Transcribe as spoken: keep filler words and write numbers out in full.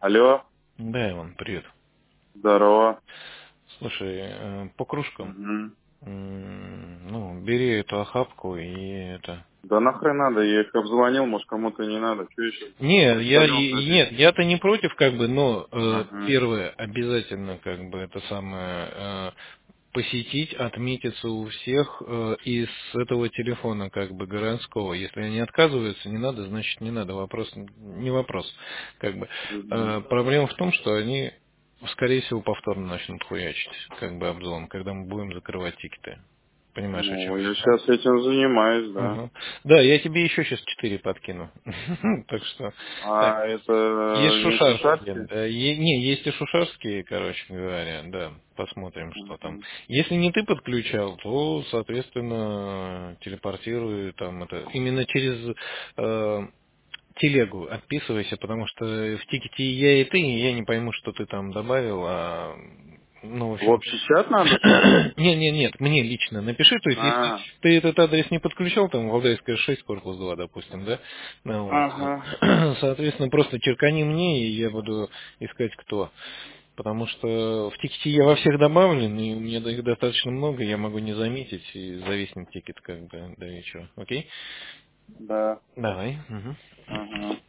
Алло, Да, Иван, привет. здорово. Слушай, э, по кружкам, Мгм. м, ну, бери эту охапку и это... Да нахрен надо, я их обзвонил, может кому-то не надо. Че еще Не, я, представлял и- ходить? нет, я-то не против, как бы, но э, Ага. первое, обязательно, как бы, это самое, э, посетить, отметиться у всех э, из этого телефона, как бы, городского. Если они отказываются, не надо, значит, не надо, вопрос, не вопрос, как бы. Мгм. Э, проблема в том, что они, скорее всего, повторно начнут хуячить, как бы, обзон, когда мы будем закрывать тикеты. Понимаешь, о Ну, чем я, я да? сейчас этим занимаюсь, да. Ага. Да, я тебе еще сейчас четыре подкину. Так что, так, А это есть не шушарские, шушарские? да, е- не, есть и шушарские, короче говоря, да, посмотрим, что там. Мгм. Если не ты подключал, то, соответственно, телепортирую там это, именно через э, телегу отписывайся, потому что в тикете и я, и ты, и я не пойму, что ты там добавил, а, ну, в В общем, общий чат надо, что ли? не, не, нет, мне лично напиши, то есть если А, ты этот адрес не подключал, там, Валдайская шесть, корпус два, допустим, да, ну, вот, ага. соответственно, просто черкани мне, и я буду искать кто. Потому что в тикете я во всех добавлен, и у меня их достаточно много, я могу не заметить, и зависнет тикет, как бы, да и что, окей? Да. Давай. Мгм. Ага.